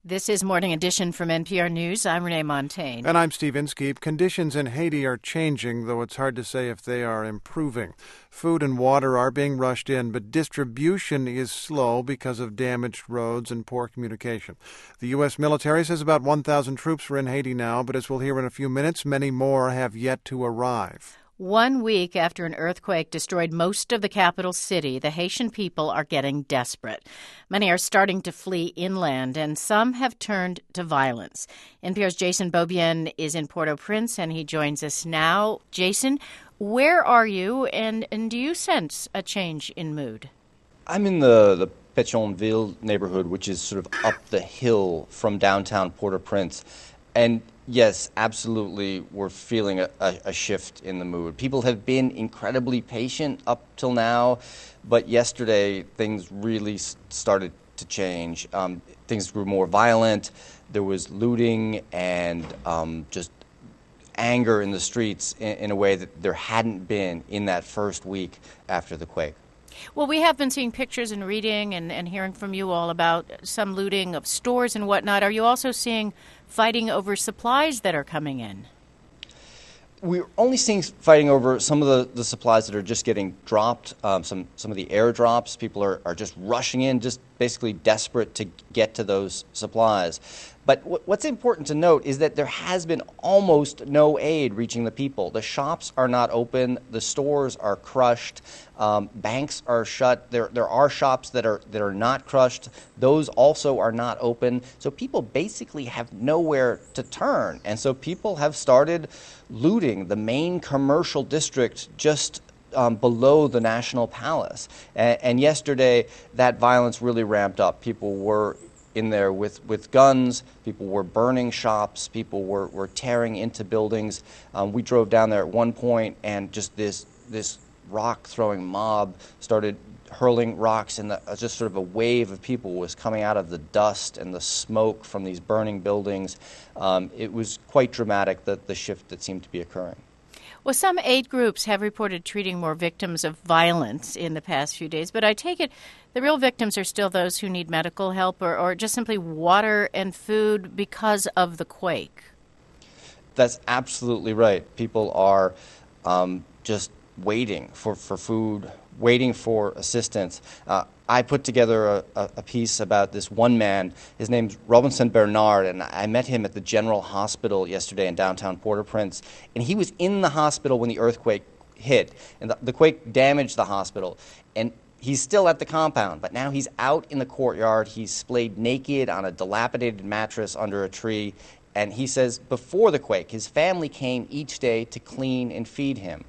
This is Morning Edition from NPR News. I'm Renee Montagne. And I'm Steve Inskeep. Conditions in Haiti are changing, though it's hard to say if they are improving. Food and water are being rushed in, but distribution is slow because of damaged roads and poor communication. The U.S. military says about 1,000 troops are in Haiti now, but as we'll hear in a few minutes, many more have yet to arrive. 1 week after an earthquake destroyed most of the capital city, the Haitian people are getting desperate. Many are starting to flee inland, and some have turned to violence. NPR's Jason Beaubien is in Port-au-Prince, and he joins us now. Jason, where are you, and do you sense a change in mood? I'm in the Pétionville neighborhood, which is sort of up the hill from downtown Port-au-Prince. And yes, absolutely, we're feeling a shift in the mood. People have been incredibly patient up till now, but yesterday things really started to change. Things grew more violent. There was looting and just anger in the streets in a way that there hadn't been in that first week after the quake. Well, we have been seeing pictures and reading and hearing from you all about some looting of stores and whatnot. Are you also seeing fighting over supplies that are coming in? We're only seeing fighting over some of the supplies that are just getting dropped, some of the airdrops. People are just rushing in, just basically desperate to get to those supplies. But what's important to note is that there has been almost no aid reaching the people. The shops are not open. The stores are crushed. Banks are shut. There are shops that are not crushed. Those also are not open. So people basically have nowhere to turn. And so people have started looting the main commercial district just below the National Palace. And yesterday, that violence really ramped up. People were in there with guns. People were burning shops. People were tearing into buildings. We drove down there at one point, and just this rock-throwing mob started hurling rocks, and just sort of a wave of people was coming out of the dust and the smoke from these burning buildings. It was quite dramatic, the shift that seemed to be occurring. Well, some aid groups have reported treating more victims of violence in the past few days, but I take it the real victims are still those who need medical help or just simply water and food because of the quake. That's absolutely right. People are just waiting for food, waiting for assistance. I put together a piece about this one man. His name's Robinson Bernard, and I met him at the General Hospital yesterday in downtown Port-au-Prince. And he was in the hospital when the earthquake hit, and the quake damaged the hospital. And he's still at the compound, but now he's out in the courtyard. He's splayed naked on a dilapidated mattress under a tree. And he says before the quake, his family came each day to clean and feed him.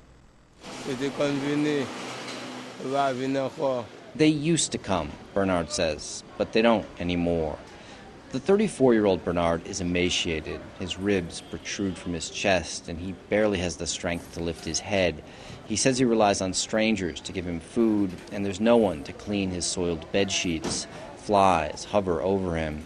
They used to come, Bernard says, but they don't anymore. The 34-year-old Bernard is emaciated. His ribs protrude from his chest, and he barely has the strength to lift his head. He says he relies on strangers to give him food, and there's no one to clean his soiled bed sheets. Flies hover over him.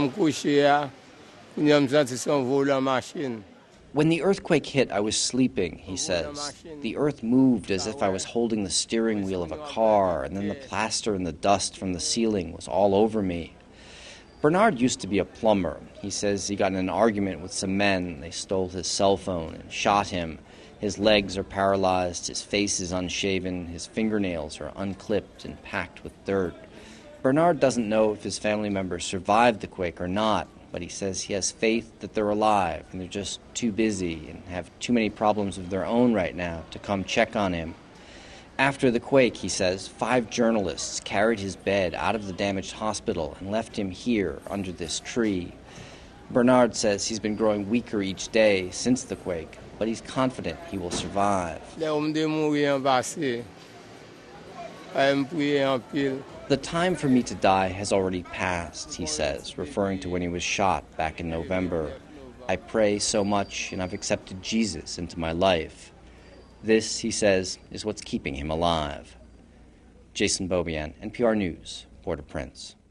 When the earthquake hit, I was sleeping, he says. The earth moved as if I was holding the steering wheel of a car, and then the plaster and the dust from the ceiling was all over me. Bernard used to be a plumber. He says he got in an argument with some men. They stole his cell phone and shot him. His legs are paralyzed, his face is unshaven, his fingernails are unclipped and packed with dirt. Bernard doesn't know if his family members survived the quake or not, but he says he has faith that they're alive and they're just too busy and have too many problems of their own right now to come check on him. After the quake, he says, 5 journalists carried his bed out of the damaged hospital and left him here under this tree. Bernard says he's been growing weaker each day since the quake, but he's confident he will survive. The time for me to die has already passed, he says, referring to when he was shot back in November. I pray so much, and I've accepted Jesus into my life. This, he says, is what's keeping him alive. Jason Beaubien, NPR News, Port-au-Prince.